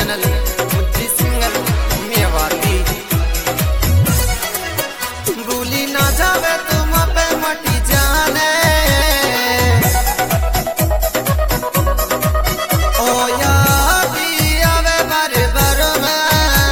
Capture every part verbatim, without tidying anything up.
Channel मुझी singer Mewati. भूली ना जावे तुम पे मटी जाने ओ यादी आवे बार बार में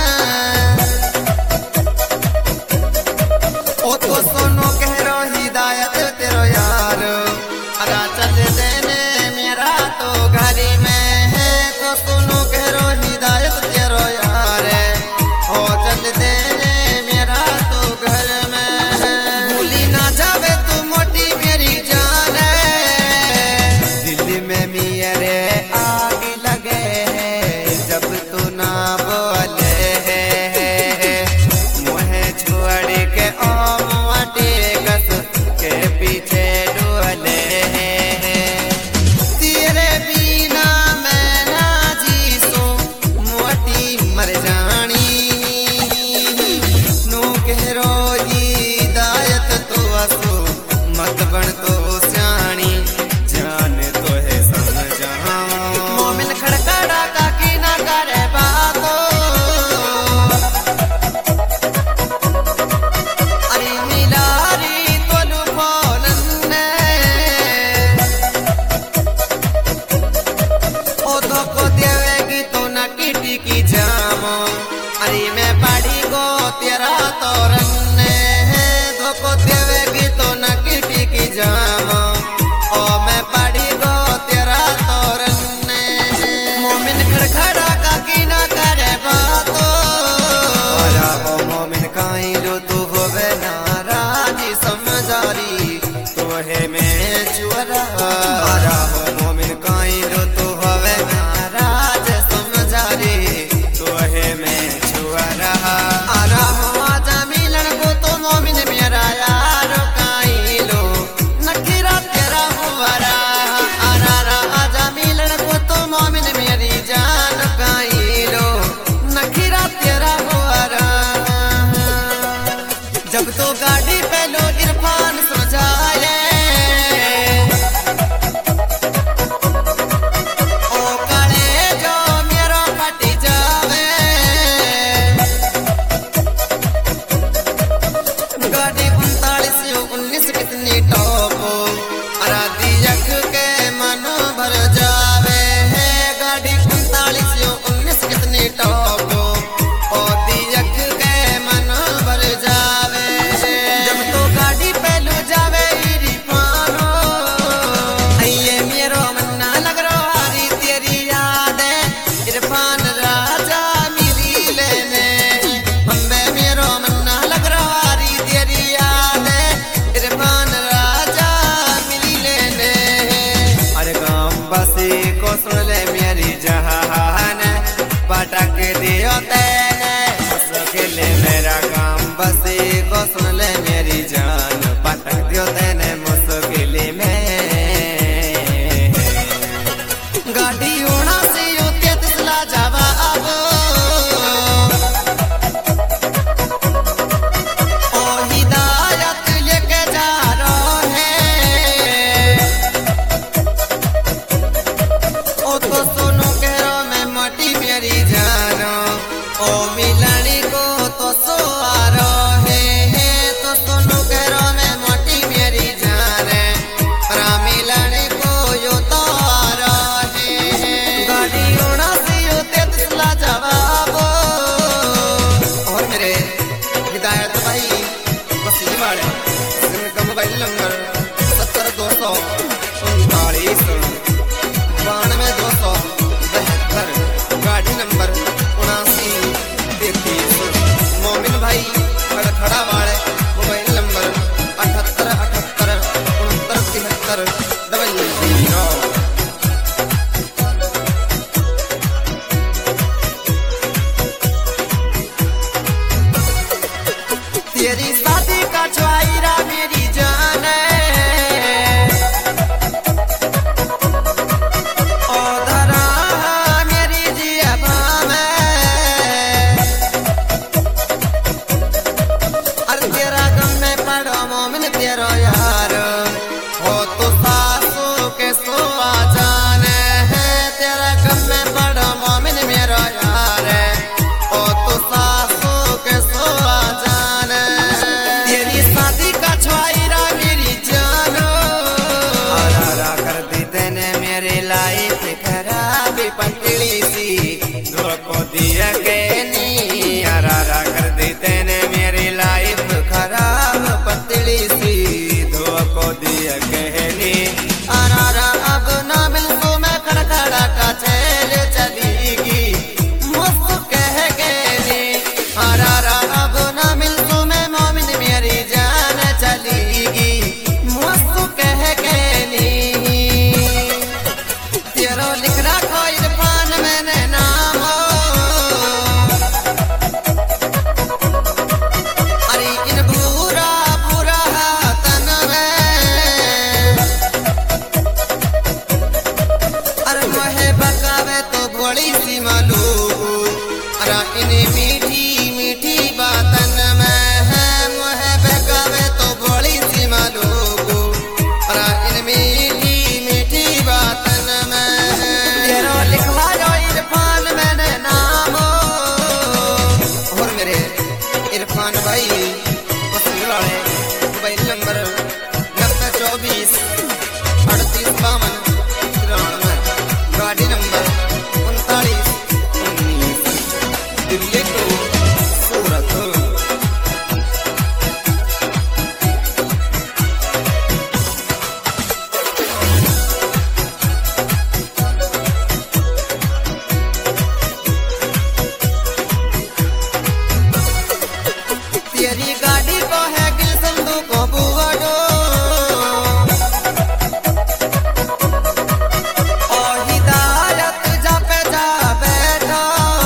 ओ तो सुनो कह रो हिदायत तेरो यार अरा चल देने मेरा तो घरी में है तो सुनो कह रो हिदायत तेरो यार ओ चल देने मेरा तो घर में है। भूली ना जावे तू मोटी मेरी जान दिल में मेरे आग लगे जब तू ना बोले मुहे छोड़ के ओ मोटी कस के पीछे डोले तेरे बिना मैं ना जी सो मोटी मर जानी नू कह रो हिदायत तो असो मत बन तो स्याणी जान तो है समझा मोमिन खड़खड़ा काकी ना करे बातो अरे मिलारी तो लुफोलन ओ धोको देवेगी तो ना किटी की जामो अरे मैं पाड़ी गो तेरा तोरन धोको देवेगी तो ना किटी की जामो ओ मैं पाड़ी गो तेरा तोरन मोमिन खड़खड़ा काकी ना करे बातो अरा हो मोमिन काई रो तू होवे नाराजी समझारी तो है मैं चुरा अरा हो मोमिन काई रो तू होवे नाराज समझारी तो है मैं चुरा अरा हो आजा मिलन को तो मोमिन मेरा यार काई लो नखीरा तेरा हुआरा अरा रा आजा मिलन को तो मोमिन मेरी जान काई लो नखीरा तेरा हुआरा जब तो गाड़ी पे लो इरफान समझाए ओ काले जो मेरो फटी जावे गाड़ी उनतालीस उन्नीस कितनी टॉप अरा दियक के मन भर जावे गाड़ी उनतालीस उन्नीस कितनी टॉप ओ दियक के मन भर जावे जब तो गाड़ी पे लो जावे इरफानो अये मेरो मन्ना लग रो हारी तेरी याद है इरफान राजा मिली लेने बम्बे मेरो मन्ना लग रो हारी तेरी याद है इरफान राजा मिली लेने अरे गाँव बसी को सुन ले मेरी जहान पटक दियो तेने मुश्किल मेरा काम बसी को सुन ले मेरी जान पटक दियो तेने मुश्किल में गाड़ी होना से होते तिसला जावा अब ओ हिदायत लेके जा रहा है ओ तो सुनो कह रो मैं मोटी मेरी जानो ओ मिलानी को तो सो आ रहा है तो सुनो कह रो मैं मोटी मेरी जान रा मिलानी को यो तो आ रहा है गाड़ी होना से होते तिसला जवाब और मेरे हिदायत भाई बसी वाले जिनका मोबाइल नंबर सत्तर दो सौ उनतालीस बानवे दो सौ बहत्तर गाड़ी नंबर उनासी तैतीस मोमिन भाई खड़खड़ा वाले मोबाइल नंबर अठहत्तर अठहत्तर उनहत्तर तिहत्तर डबल जीरो तेरी शादी का चुआईरा मेरी जान ओ धरा मेरी जिया में अरे तेरा गम में पड़ो मोमिन तेरो यार हो तो सासू के सो आ जाने है तेरा गम में पड़ो मोमिन मेरो यार धोखो दिया के नी अरारा कर दी तेने मेरी लाइफ खराब पतली सी धोखो दिया के नी अरारा अब ना मिल तो मैं खड़खड़ा का चैल चलीगी मुझको कह के नी अरारा अब ना मिल तो मैं मोमिन मेरी जान चलीगी मुझको कह के नी तेरो लिख रखो इरफान मैंने नाम अरे इन पूरा पूरा तन में अरे मोहे बकावे तो भोली सी मालूम अरे इन मीठी मीठी बातन में है मोहे बकावे तो भोली सी मालूम अरे इन मीठी मीठी बातन में तेरो लिखवा जो इरफान मैंने नाम और मेरे इरफान भाई पसंद वाले मोबाइल नंबर नब्बे चौबीस अड़तीस बावन तिरानवे गाड़ी नंबर उनतालीस उन्नीस दिल्ली को सूरत तेरी गाड़ी को है गिल संधू को बुआडो ओ हिदायत जा पे जा बैठो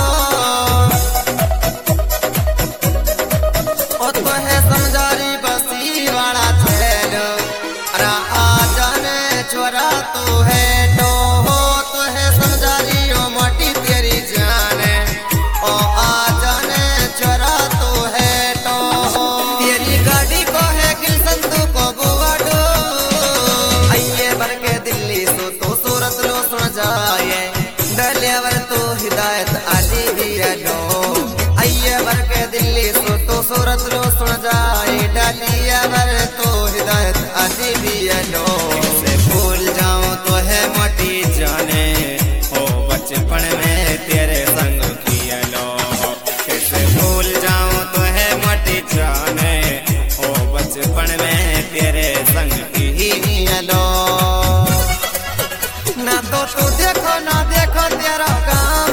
ओ तो है समझारी बसी वाला थैलो अरे आ जाने छोरा तू है तो हो तो है समझारी ओ मोटी तेरी जाने ओ आ जाने छोरा तू है तेरी गाड़ी को है गिल संधू को बुआडो आइए भर के दिल्ली सो तो सूरत लो सुन जाए डलेवर तो हिदायत आली भी लो आइए भर के दिल्ली सो तो सूरत लो सुन जाए डलेवर तो हिदायत आली भी लो से भूल जाऊं तो है मोटी जाने हो बचपन में तेरे संग किया लो कैसे भूल जाऊं तो है मोटी जाने हो बचपन में तेरे संग की लो ना तो तू देखो ना देखो तेरा काम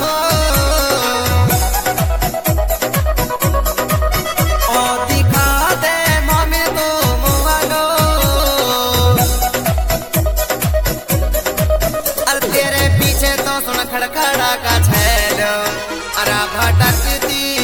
ओ दिखा दे मम्मी तो मुआलो अरे तेरे पीछे तो सुन खड़खड़ा का छैलो अरे भटकती